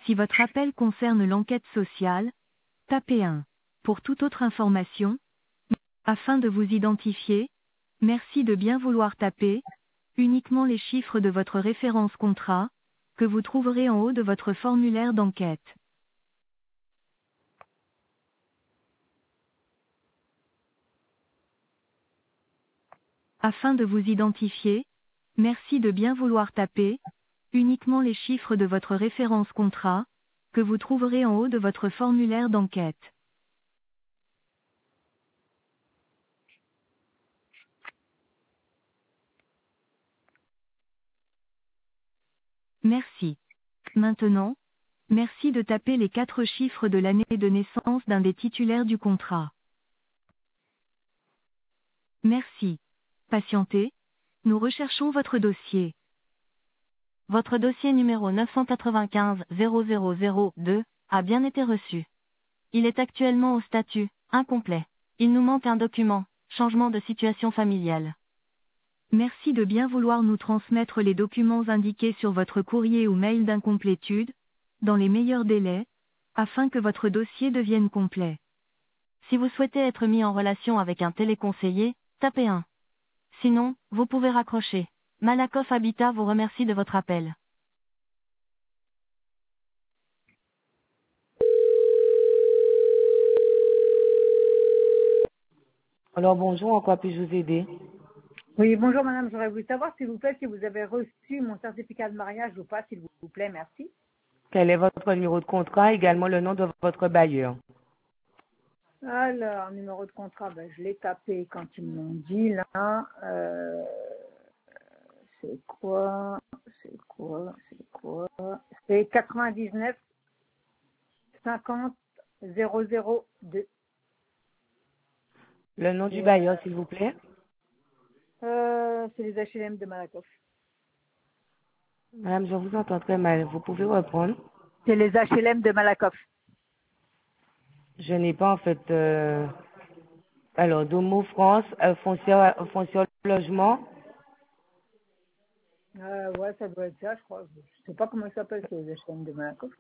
Si votre appel concerne l'enquête sociale, tapez 1. Pour toute autre information, afin de vous identifier, merci de bien vouloir taper uniquement les chiffres de votre référence contrat, que vous trouverez en haut de votre formulaire d'enquête. Afin de vous identifier, merci de bien vouloir taper uniquement les chiffres de votre référence contrat, que vous trouverez en haut de votre formulaire d'enquête. Merci. Maintenant, merci de taper les 4 chiffres de l'année de naissance d'un des titulaires du contrat. Merci. Patientez, nous recherchons votre dossier. Votre dossier numéro 995-0002 a bien été reçu. Il est actuellement au statut incomplet. Il nous manque un document, changement de situation familiale. Merci de bien vouloir nous transmettre les documents indiqués sur votre courrier ou mail d'incomplétude, dans les meilleurs délais, afin que votre dossier devienne complet. Si vous souhaitez être mis en relation avec un téléconseiller, tapez 1. Sinon, vous pouvez raccrocher. Malakoff Habitat vous remercie de votre appel. Alors bonjour, en quoi puis-je vous aider? Oui, bonjour madame, j'aurais voulu savoir s'il vous plaît si vous avez reçu mon certificat de mariage ou pas, s'il vous plaît, merci. Quel est votre numéro de contrat, également le nom de votre bailleur? Alors, numéro de contrat, je l'ai tapé quand ils m'ont dit là. C'est quoi? C'est 99 50 002. Le nom du Et, bailleur, s'il vous plaît? c'est les HLM de Malakoff. Madame, je vous entends très mal. Vous pouvez reprendre? C'est les HLM de Malakoff. Je n'ai pas en fait... Alors, Domo France, foncière logement. Ouais, ça doit être ça, je crois. Je sais pas comment ça s'appelle, c'est les HLM de Malakoff.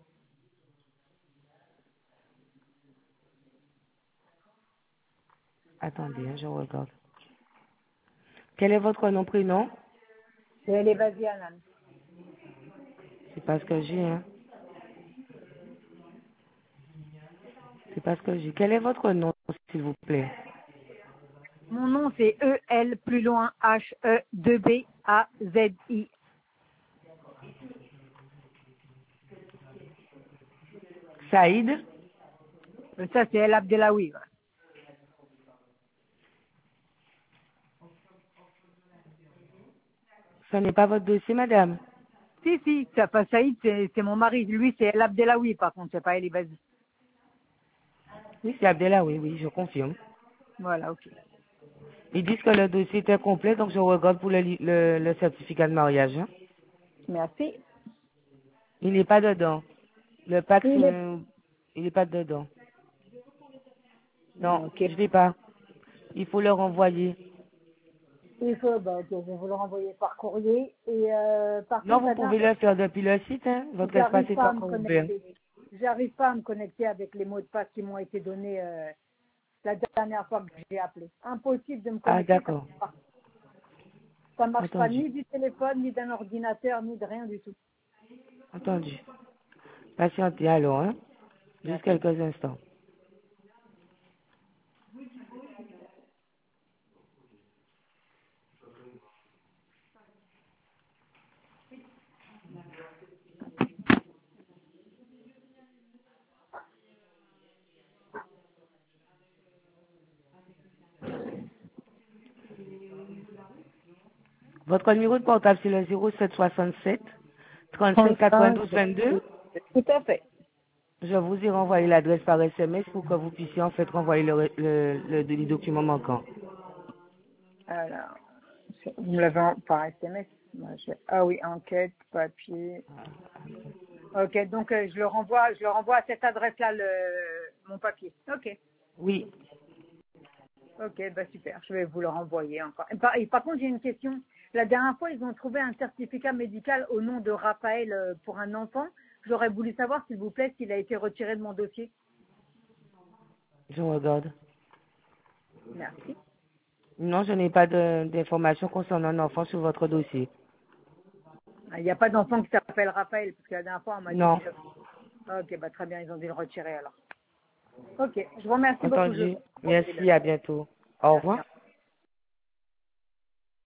Attendez, je regarde. Quel est votre nom, prénom? C'est les Basianan. C'est pas ce que j'ai, hein. C'est pas ce que j'ai. Quel est votre nom, s'il vous plaît? Mon nom, c'est E-L, plus loin, H-E-2-B-A-Z-I. Saïd? Ça, c'est El Abdelawi. Ouais. Ce n'est pas votre dossier, madame? Si, ça, pas Saïd, c'est mon mari. Lui, c'est El Abdelawi, par contre, c'est pas El Ibazi. Oui, c'est Abdella, oui, je confirme. Voilà, ok. Ils disent que le dossier était complet, donc je regarde pour le certificat de mariage, hein. Merci. Il n'est pas dedans. Le pack, Il est... il n'est pas dedans. Non, Ok. je l'ai pas. Il faut le renvoyer. Il faut, ok, je vais vous le renvoyer par courrier. Et par Non, contre, vous pouvez le faire depuis le site, hein. Votre espace j'arrive est pas à me encore ouvert. connecter. J'arrive pas à me connecter avec les mots de passe qui m'ont été donnés la dernière fois que j'ai appelé. Impossible de me Ah, connecter. d'accord. Ça marche pas Entendu. ni du téléphone, ni d'un ordinateur, ni de rien du tout. Entendu. Patientez alors, hein. Juste Merci. quelques instants. Votre numéro de portable, c'est le 0767 35 35, 92 22. tout à fait. Je vous ai renvoyé l'adresse par SMS pour que vous puissiez en fait renvoyer les documents manquants. Alors, vous me l'avez par SMS. Ah oui, enquête, papier. Ok, donc je le renvoie à cette adresse-là, mon papier. Ok, Oui. super. Je vais vous le renvoyer encore. Et par contre, j'ai une question. La dernière fois, ils ont trouvé un certificat médical au nom de Raphaël pour un enfant. j'aurais voulu savoir, s'il vous plaît, s'il a été retiré de mon dossier. Je regarde. Merci. Non, je n'ai pas d'informations concernant un enfant sur votre dossier. Il n'y a pas d'enfant qui s'appelle Raphaël, parce que la dernière fois, on m'a dit Non. Ok, bah très bien, ils ont dû le retirer alors. Ok, je vous remercie beaucoup. Entendu. Merci, à bientôt. Au revoir.